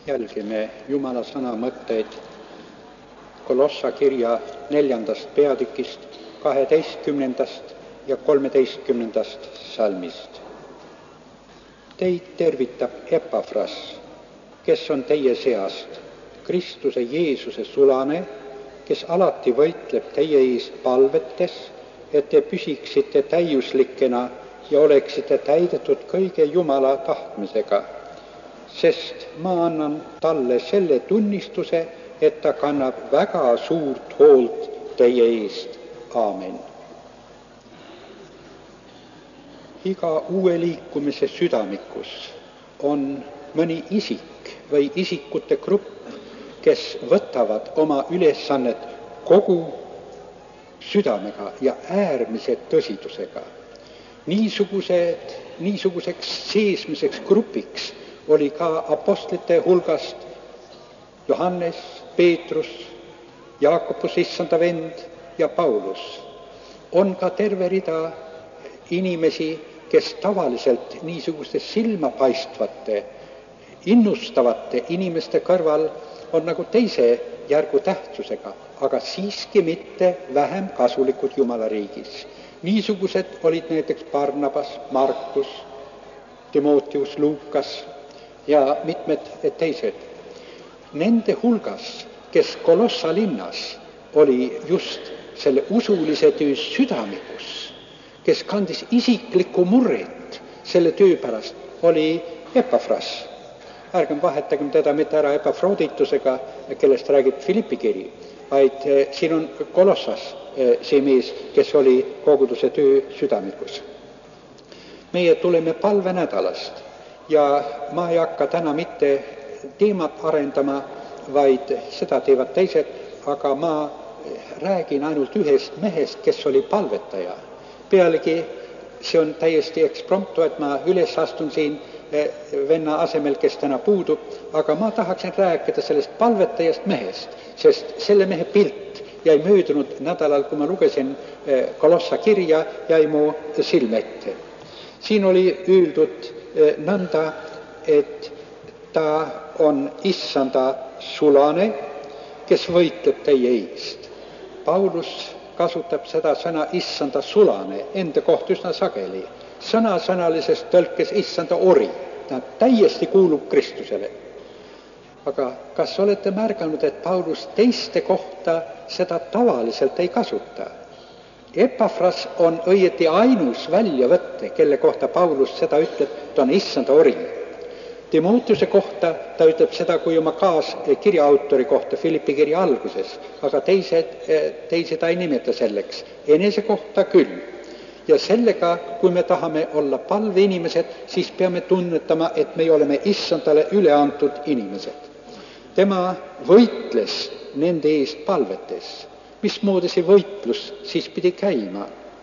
jälgime Jumala sõna mõtteid Kolossa kirja 4. peatükist 12. ja 13. salmist. Teid tervitab Epafras, kes on teie seast, Kristuse Jeesuse sulane, kes alati võitleb teie ees palvetes, et te püsiksite täiuslikena ja oleksite täidetud kõige Jumala tahtmisega. Sest ma annan talle selle tunnistuse, et ta kannab väga suurt hoolt teie eest. Aamen. Iga uue liikumise südamikus on mõni isik või isikute grupp, kes võtavad oma ülesannet kogu südamega ja äärmise tõsidusega. Niisuguseks seesmiseks grupiks oli ka apostlite hulgast Johannes, Peetrus, Jaakobus, issanda vend ja Paulus. On ka terve rida inimesi, kes tavaliselt niisuguste silmapaistvate, innustavate inimeste kõrval on nagu teise järgu tähtsusega, aga siiski mitte vähem kasulikud Jumala riigis. Niisugused olid näiteks Barnabas, Markus, Timoteus, Luukas ja mitmed teised. Nende hulgas, kes Kolossa linnas oli just selle usulise töö südamikus, kes kandis isiklikku murret selle töö pärast, oli Epafras. Ärgem vahetagem teda mitte ära Epafroditusega, kellest räägib Filippi kiri, vaid siin on Kolossas see mees, kes oli koguduse töö südamikus. Meie tuleme palvenädalast ja ma ei hakka täna mitte teemat arendama, vaid seda teevad teised, aga ma räägin ainult ühest mehest, kes oli palvetaja. Pealegi see on täiesti ekspromptu, et ma üles astun siin venna asemel, kes täna puudub, aga ma tahaksin rääkida sellest palvetajast mehest, sest selle mehe pilt jäi möödunud nädalal, kui ma lugesin Kolossa kirja, jäi mu silme ette. Siin oli öeldud nõnda, et ta on issanda sulane, kes võitleb teie eest. Paulus kasutab seda sõna issanda sulane enda kohta üsna sageli. Sõnasõnalises tõlkes issanda ori. Ta täiesti kuulub Kristusele. Aga kas olete märganud, et Paulus teiste kohta seda tavaliselt ei kasuta? Epafras on õieti ainus väljavõtte, kelle kohta Paulus seda ütleb, ta on issanda ori. Timoteuse kohta ta ütleb seda kui oma kirja autori kohta Filippi kirja alguses, aga teised ta ei nimeta selleks. Enese kohta küll. Ja sellega, kui me tahame olla palveinimesed, siis peame tunnetama, et me oleme issandale üle antud inimesed. Tema võitles nende eest palvetes. Mismoodi see võitlus siis pidi käima?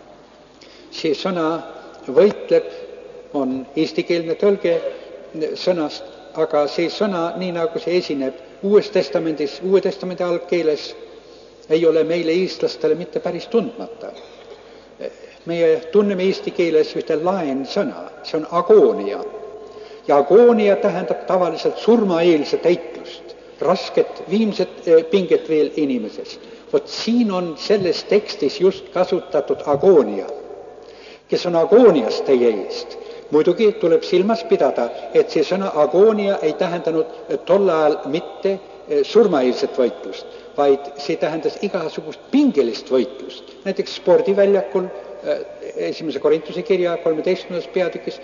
See sõna võitleb on eestikeelne tõlge sõnast, aga see sõna, nii nagu see esineb Uue testamendi algkeeles, ei ole meile eestlastele mitte päris tundmata. Meie tunneme eesti keeles ühte laensõna, see on agoonia. Ja agoonia tähendab tavaliselt surmaeelset eitlust, rasket viimset pinget veel inimeses. Vot siin on selles tekstis just kasutatud agoonia, kes on agoonias teie eest. Muidugi tuleb silmas pidada, et see sõna agoonia ei tähendanud tol ajal mitte surmaeelset võitlust, vaid see tähendas igasugust pingelist võitlust. Näiteks spordiväljakul 1. Korintuse kirja 13. peatükis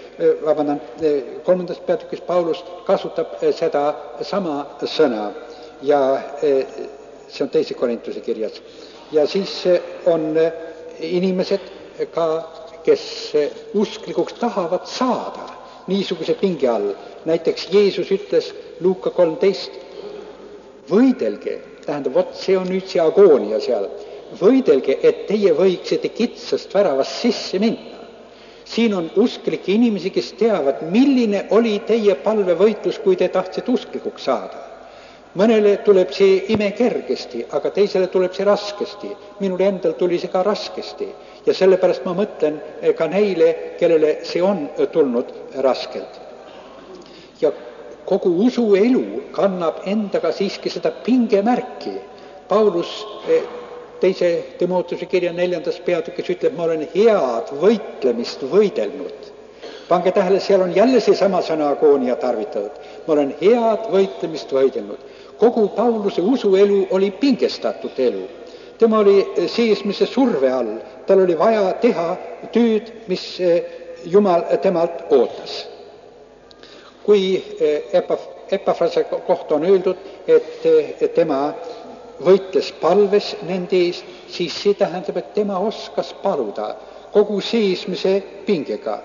Paulus kasutab seda sama sõna ja see on 2. Korintuse kirjas. Ja siis on inimesed ka, kes usklikuks tahavad saada niisuguse pinge all. Näiteks Jeesus ütles Luuka 13, võidelge, tähendab, vot see on nüüd see agoonia seal, võidelge, et teie võiksite kitsast väravast sisse minna. Siin on usklikke inimesi, kes teavad, milline oli teie palvevõitlus, kui te tahtsite usklikuks saada. Mõnele tuleb see ime kergesti, aga teisele tuleb see raskesti. Minul endal tuli see ka raskesti. Ja sellepärast ma mõtlen ka neile, kellele see on tulnud raskelt. Ja kogu usuelu kannab endaga siiski seda pingemärki. Paulus teise Timoteuse kirja 4. peatükis ütleb, ma olen head võitlemist võidelnud. Pange tähele, seal on jälle seesama sõna agoonia tarvitatud. Ma olen head võitlemist võidelnud. Kogu Pauluse usuelu oli pingestatud elu. Tema oli seesmise surve all. Tal oli vaja teha tööd, mis Jumal temalt ootas. Kui Epafrase kohta on öeldud, et tema võitles palves nende eest, siis see tähendab, et tema oskas paluda kogu seesmise pingega.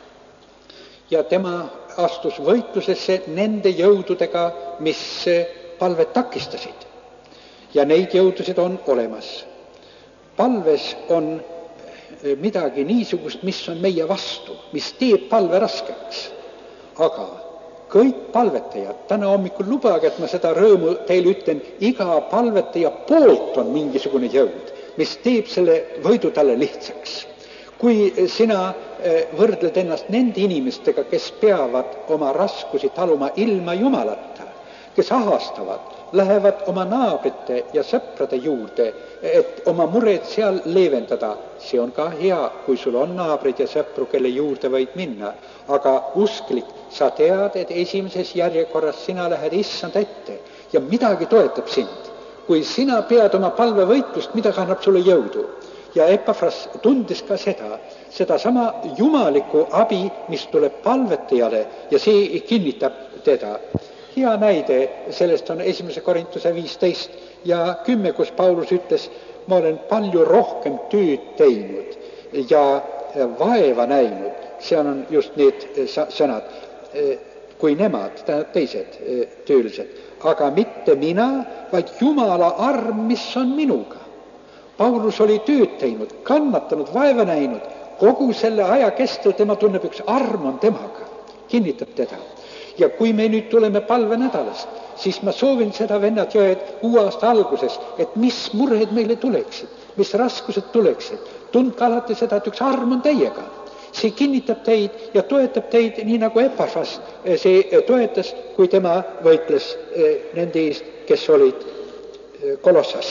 Ja tema astus võitlusesse nende jõududega, mis palvet takistasid. Ja neid jõudusid on olemas. Palves on midagi niisugust, mis on meie vastu, mis teeb palve raskeks. Aga kõik palvetajad, täna hommikul lubage, et ma seda rõõmu teile ütlen, iga palvetaja poolt on mingisugune jõud, mis teeb selle võidu talle lihtsaks. Kui sina võrdled ennast nende inimestega, kes peavad oma raskusi taluma ilma Jumalata, kes ahastavad, lähevad oma naabrite ja sõprade juurde, et oma mured seal leevendada. See on ka hea, kui sul on naabrid ja sõpru, kelle juurde võid minna. Aga usklik, sa tead, et esimeses järjekorras sina lähed issand ette ja midagi toetab sind. Kui sina pead oma palvevõitlust, midagi annab sulle jõudu. Ja Epafras tundis ka seda sama jumalikku abi, mis tuleb palvetajale ja see kinnitab teda. Hea näide sellest on 1. Korintuse 15 ja 10, kus Paulus ütles, ma olen palju rohkem tööd teinud ja vaeva näinud. Seal on just need sõnad, kui nemad, teised töölised. Aga mitte mina, vaid Jumala arm, mis on minuga. Paulus oli tööd teinud, kannatanud, vaeva näinud. Kogu selle aja kestel tema tunneb üks arm on temaga, kinnitab teda. Ja kui me nüüd tuleme palvenädalast, siis ma soovin seda, vennad ja uue aasta alguses, et mis mured meile tuleksid, mis raskused tuleksid. Tundke alati seda, et üks arm on teiega. See kinnitab teid ja toetab teid, nii nagu Epafras see toetas, kui tema võitles nende eest, kes olid Kolossas.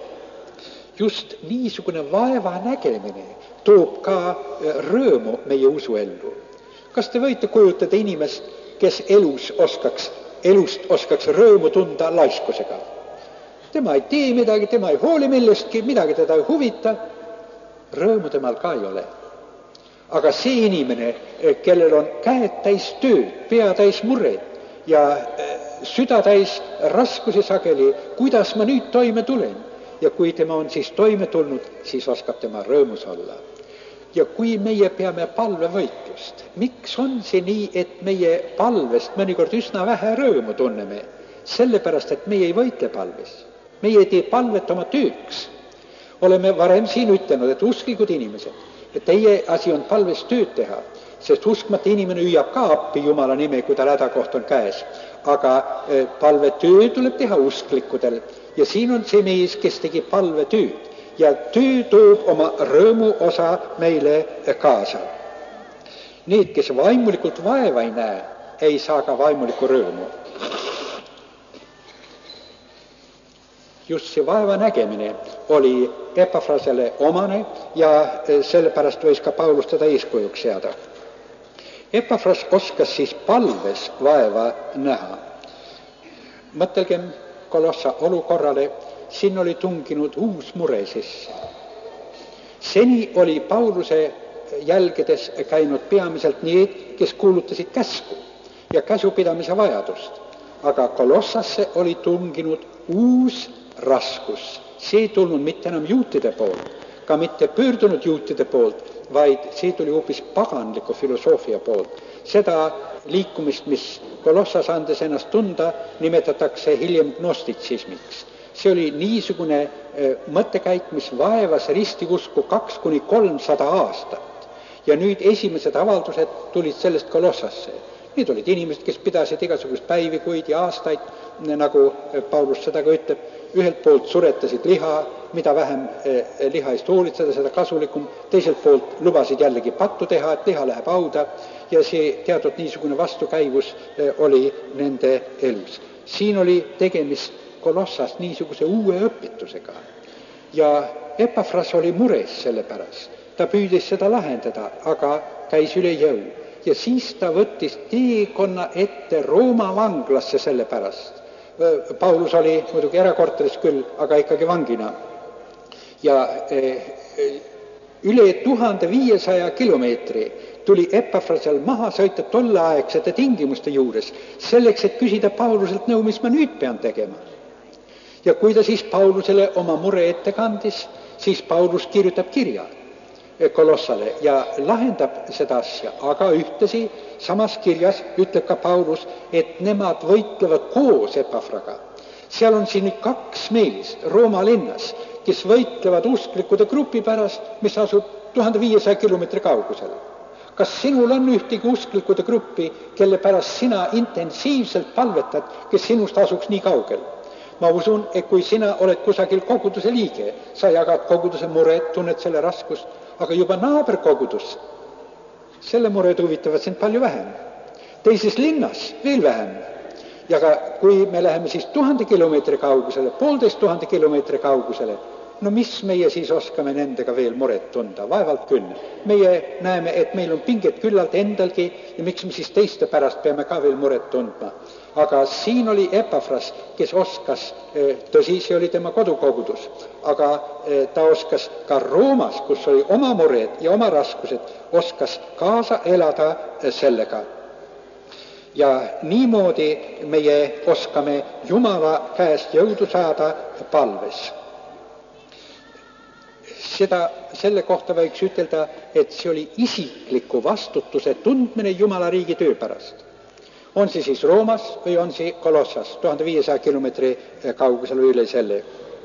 Just niisugune vaeva nägemine toob ka rõõmu meie usuellu. Kas te võite kujutada inimest, kes elust oskaks rõõmu tunda laiskusega? Tema ei tee midagi, tema ei hooli millestki, midagi teda ei huvita. Rõõmu temal ka ei ole. Aga see inimene, kellel on käed täis tööd, pea täis mured ja süda täis raskusi sageli, kuidas ma nüüd toime tulen? Ja kui tema on siis toime tulnud, siis oskab tema rõõmus olla. Ja kui meie peame palvevõitlust, miks on see nii, et meie palvest mõnikord üsna vähe rõõmu tunneme? Sellepärast, et meie ei võitle palves. Meie ei tee palvet oma tööks. Oleme varem siin ütlenud, et usklikud inimesed, et teie asi on palves tööd teha, sest uskmata inimene hüüab ka appi Jumala nime, kui tal hädakoht on käes. Aga palvetöö tuleb teha usklikudel. Ja siin on see mees, kes tegi palvetööd. Ja töö toob oma rõõmu osa meile kaasa. Need, kes vaimulikult vaeva ei näe, ei saa ka vaimulikku rõõmu. Just see vaeva nägemine oli Epafrasele omane ja sellepärast võis ka Paulus teda eeskujuks seada. Epafras oskas siis palves vaeva näha. Mõtelgem Kolossa olukorrale, siin oli tunginud uus mure sisse. Seni oli Pauluse jälgedes käinud peamiselt need, kes kuulutasid käsku ja käsupidamise vajadust. Aga Kolossasse oli tunginud uus raskus. See ei tulnud mitte enam juutide poolt, ka mitte pöördunud juutide poolt, vaid see tuli hoopis paganliku filosoofia poolt. Seda liikumist, mis Kolossas andes ennast tunda, nimetatakse hiljem gnostitsismiks. See oli niisugune mõttekäik, mis vaevas ristiusku 200–300 aastat. Ja nüüd esimesed avaldused tulid sellest Kolossasse. Need olid inimesed, kes pidasid igasugust päivi, kuid ja aastaid, nagu Paulus seda ka ütleb, ühelt poolt suretasid liha, mida vähem liha eest hoolitseda, seda kasulikum, teiselt poolt lubasid jällegi pattu teha, et liha läheb hauda, ja see teatud niisugune vastukäivus oli nende elus. Siin oli tegemist Kolossast niisuguse uue õpetusega ja Epafras oli mures selle pärast. Ta püüdis seda lahendada, aga käis üle jõu ja siis ta võttis teekonna ette Rooma vanglasse selle pärast. Paulus oli muidugi erakorteris küll, aga ikkagi vangina. Ja üle 1500 kilomeetri tuli Epafrasel maha sõita tolleaegsete tingimuste juures, selleks, et küsida Pauluselt nõu, mis ma nüüd pean tegema. Ja kui ta siis Paulusele oma mure ette kandis, siis Paulus kirjutab kirja Kolossale ja lahendab seda asja, aga ühtesi samas kirjas ütleb ka Paulus, et nemad võitlevad koos Epafraga. Seal on siin 2 meest Rooma linnas, kes võitlevad usklikude grupi pärast, mis asub 1500 kilomeetri kaugusel. Kas sinul on ühtegi usklikude gruppi, kelle pärast sina intensiivselt palvetad, kes sinust asuks nii kaugel? Ma usun, et kui sina oled kusagil koguduse liige, sa jagad koguduse mured, tunned selle raskust, aga juba naaberkogudus, selle mured huvitavad sind palju vähem. Teises linnas veel vähem. Ja kui me läheme siis 1000 kilomeetri kaugusele, 1500 kilomeetri kaugusele, no mis meie siis oskame nendega veel muret tunda? Vaevalt küll. Meie näeme, et meil on pinget küllalt endalgi ja miks me siis teiste pärast peame ka veel muret tundma. Aga siin oli Epafras, kes oskas, tõsi, see oli tema kodukogudus, aga ta oskas ka Roomas, kus oli oma mured ja oma raskused, oskas kaasa elada sellega. Ja niimoodi meie oskame Jumala käest jõudu saada palves. Selle kohta võiks ütelda, et see oli isikliku vastutuse tundmine Jumala riigi töö pärast. On see siis Roomas või on see Kolossas, 1500 kilomeetri kaugusel või üle selle.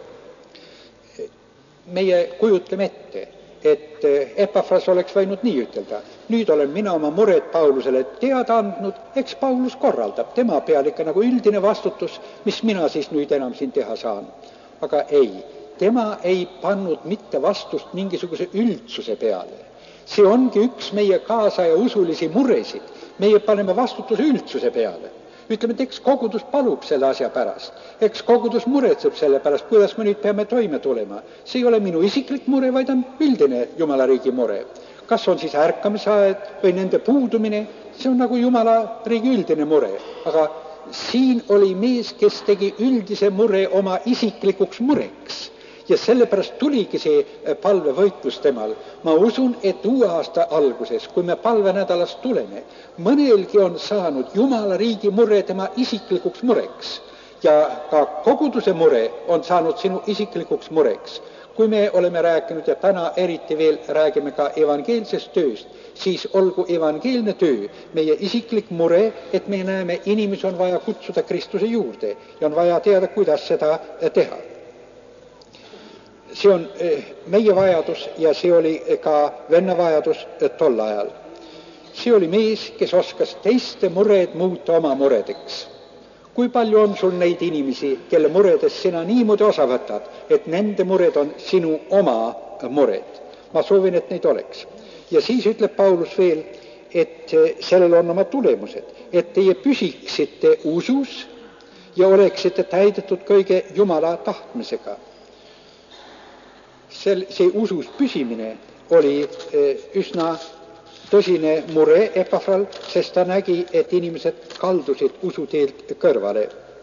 Meie kujutleme ette, et Epafras oleks võinud nii ütelda. Nüüd olen mina oma mured Paulusele teada andnud, eks Paulus korraldab. Tema peal ikka nagu üldine vastutus, mis mina siis nüüd enam siin teha saan. Aga ei, tema ei pannud mitte vastust mingisuguse üldsuse peale. See ongi üks meie kaasaja usulisi muresid. Meie paneme vastutuse üldsuse peale. Ütleme, et eks kogudus palub selle asja pärast. Eks kogudus muretseb selle pärast, kuidas me nüüd peame toime tulema. See ei ole minu isiklik mure, vaid on üldine Jumala riigi mure. Kas on siis ärkamisaed või nende puudumine, see on nagu Jumala riigi üldine mure. Aga siin oli mees, kes tegi üldise mure oma isiklikuks mureks. Ja sellepärast tuligi see palvevõitlus temal. Ma usun, et uue aasta alguses, kui me palvenädalast tuleme, mõnelgi on saanud Jumala riigi mure tema isiklikuks mureks. Ja ka koguduse mure on saanud sinu isiklikuks mureks. Kui me oleme rääkinud ja täna eriti veel räägime ka evangeelsest tööst, siis olgu evangeelne töö meie isiklik mure, et me näeme, inimesi on vaja kutsuda Kristuse juurde ja on vaja teada, kuidas seda teha. See on meie vajadus ja see oli ka venna vajadus tol ajal. See oli mees, kes oskas teiste mured muuta oma muredeks. Kui palju on sul neid inimesi, kelle muredes sina niimoodi osa võtad, et nende mured on sinu oma mured? Ma soovin, et neid oleks. Ja siis ütleb Paulus veel, et sellel on oma tulemused, et teie püsiksite usus ja oleksite täidetud kõige Jumala tahtmisega. See usus püsimine oli üsna tõsine mure Epafral, sest ta nägi, et inimesed kaldusid usuteelt kõrvale.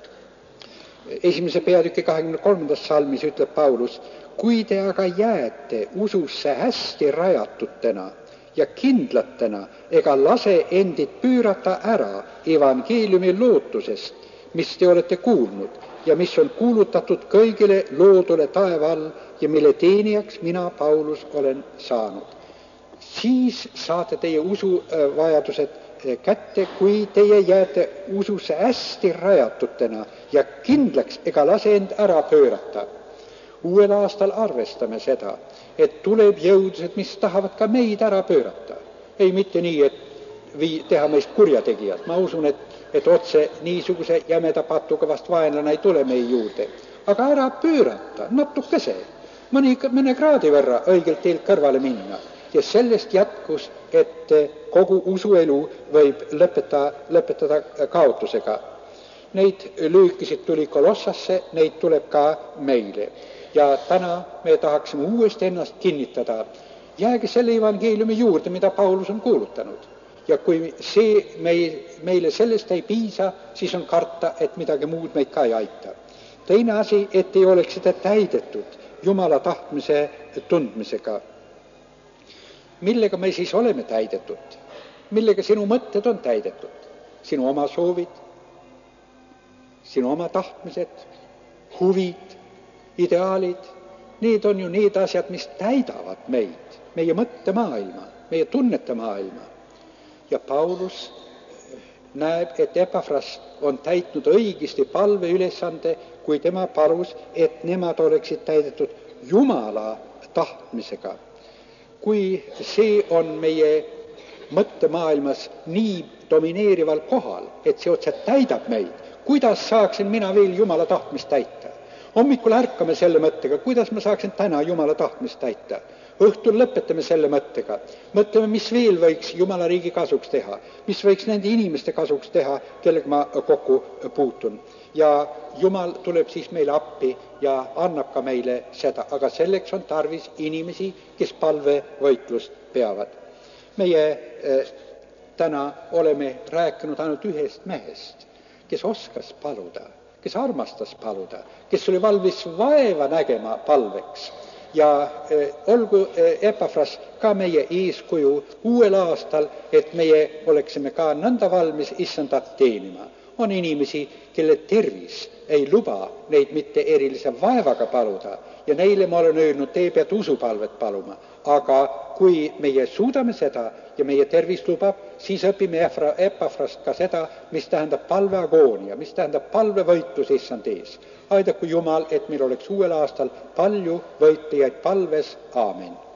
1. peatüki 23. salmis ütleb Paulus, kui te aga jääte ususse hästi rajatutena ja kindlatena, ega lase endid pöörata ära evangeeliumi lootusest, mis te olete kuulnud ja mis on kuulutatud kõigile loodule taeva all ja mille teenijaks mina, Paulus, olen saanud. Siis saate teie usuvajadused kätte, kui teie jääte ususse hästi rajatutena ja kindlaks ega lase end ära pöörata. Uuel aastal arvestame seda, et tuleb jõudused, mis tahavad ka meid ära pöörata. Ei mitte nii, et teha meist kurjategijad. Ma usun, et otse niisuguse jämeda patuga vast vaenlane ei tule meie juurde. Aga ära pöörata, natukese, mõne kraadi võrra õigelt teelt kõrvale minna. Ja sellest jätkus, et kogu usuelu võib lõpetada kaotusega. Neid lüükisid tuli Kolossasse, neid tuleb ka meile. Ja täna me tahaksime uuesti ennast kinnitada. Jääge selle evangeeliumi juurde, mida Paulus on kuulutanud. Ja kui see meile sellest ei piisa, siis on karta, et midagi muud meid ka ei aita. Teine asi, et ei oleks seda täidetud Jumala tahtmise tundmisega. Millega me siis oleme täidetud? Millega sinu mõtted on täidetud? Sinu oma soovid, sinu oma tahtmised, huvid, ideaalid, need on ju need asjad, mis täidavad meid, meie mõttemaailma, meie tunnetemaailma. Ja Paulus näeb, et Epafras on täitnud õigesti palve ülesande, kui tema palus, et nemad oleksid täidetud Jumala tahtmisega. Kui see on meie mõttemaailmas nii domineerival kohal, et see otse täidab meid, kuidas saaksin mina veel Jumala tahtmist täita? Hommikul ärkame selle mõttega, kuidas ma saaksin täna Jumala tahtmist täita? Õhtul lõpetame selle mõttega. Mõtleme, mis veel võiks Jumala riigi kasuks teha, mis võiks nende inimeste kasuks teha, kellega ma kokku puutun. Ja Jumal tuleb siis meile appi ja annab ka meile seda, aga selleks on tarvis inimesi, kes palvevõitlust peavad. Meie täna oleme rääkinud ainult ühest mehest, kes oskas paluda, kes armastas paluda, kes oli valmis vaeva nägema palveks. Ja olgu Epafras ka meie eeskuju uuel aastal, et meie oleksime ka nõnda valmis issandat teenima. On inimesi, kelle tervis ei luba neid mitte erilise vaevaga paluda ja neile ma olen öelnud, te peate usupalvet paluma. Aga kui meie suudame seda ja meie tervis lubab, siis õpime Epafrast ka seda, mis tähendab palveagoonia, mis tähendab palvevõitlus issand ees. Aidaku Jumal, et meil oleks uuel aastal palju võitlejaid palves. Aamen.